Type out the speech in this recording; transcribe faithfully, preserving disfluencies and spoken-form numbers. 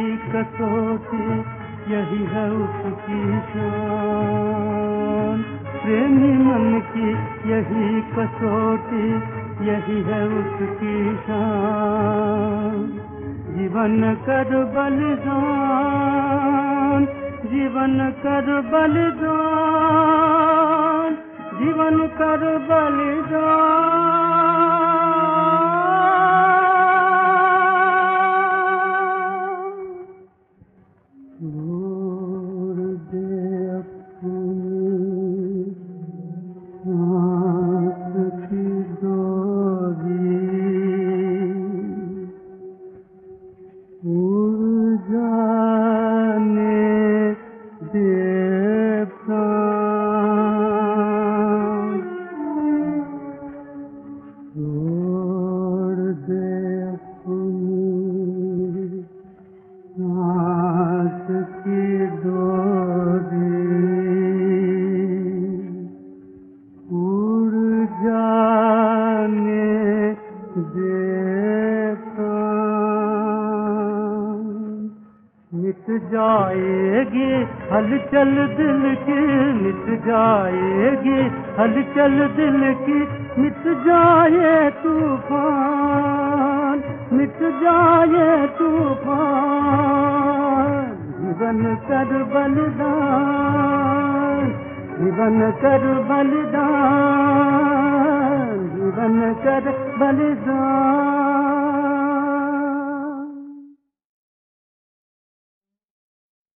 कसौटी, यही है उसकी शान। प्रेमी मन की यही कसौटी, यही है उसकी शान। जीवन कर बलिदान, जीवन कर बलिदान, जीवन कर बलिदान। छोड़ दे अपनी सांस की डोरी, उड़ जाने दे प्राण। छोड़ दे अपनी सांस की डोरी, उड़ जाने दे प्राण। मिट जाएगी हलचल दिल की, मिट जाएगी हलचल दिल की, मिट जाए तूफान, मिट जाए तूफान। जीवन कर बलिदान, जीवन कर बलिदान, जीवन कर बलिदान।